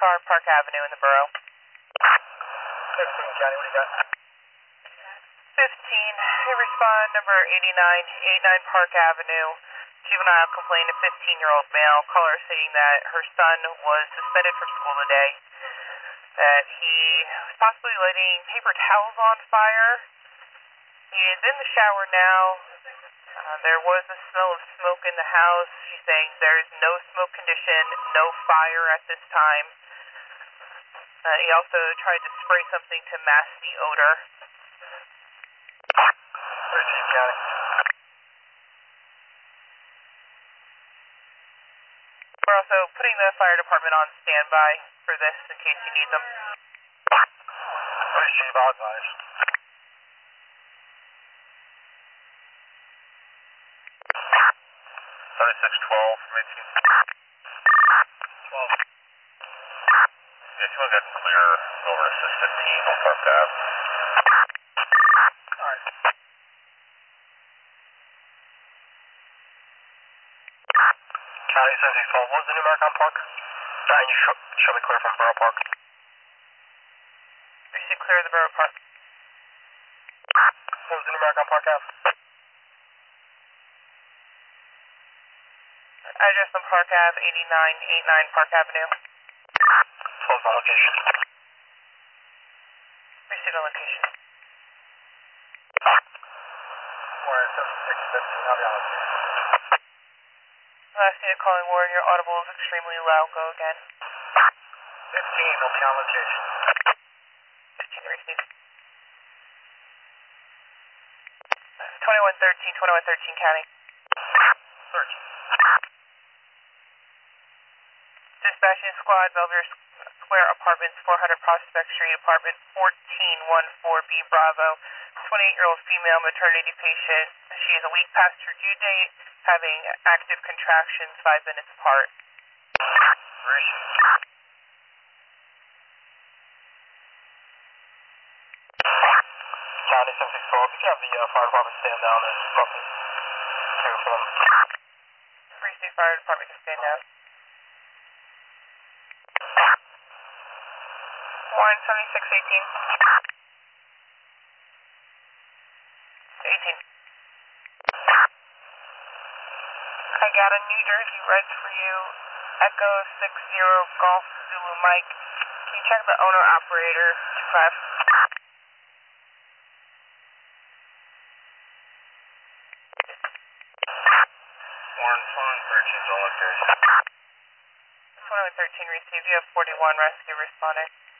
car, Park Avenue in the borough. 15, County, what do you got? 15, respond number 89 Park Avenue. Juvenile complaint, a 15-year-old male. Caller stating that her son was suspended from school today. That he was possibly lighting paper towels on fire. He is in the shower now. There was a smell of smoke in the house. She's saying there is no smoke condition, no fire at this time. He also tried to spray something to mask the odor. 13, County. We're also putting the fire department on standby for this in case you need them. Police chief, I'll advise. 7612 from 18. 12. Yeah, if you want to get clear over to 615 on Park Ave. Alright. County 7612, what was the new mark on Park? Sorry, you show me clear from Borough Park. We should clear the Borough Park. What was the new mark on Park Ave? Address on Park Ave, 89 Park Avenue. 12 my location. Receive the location. Warren 7615, I'll be on location. Last unit calling Warren, your audible is extremely loud. Go again. 15, I'll be on location. 15 receive. 2113 County. 13. Dispatching squad, Belvedere Square Apartments, 400 Prospect Street, apartment 1414B Bravo. 28-year-old female maternity patient. She is a week past her due date, having active contractions 5 minutes apart. County 7612, could you have the fire department stand down and roughly clear for them? Precinct Fire Department to stand down. Warren 7618. 18. I got a New Jersey Reds for you. Echo 60 Golf Zulu Mike. Can you check the owner operator 25? Warren 2113 is on location. 2113 received. You have 41 rescue responding.